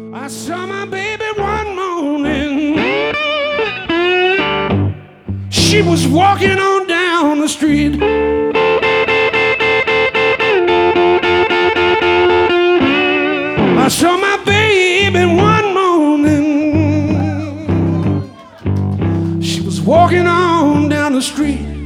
I saw my baby one morning. She was walking on down the street. I saw my baby one morning. She was walking on down the street.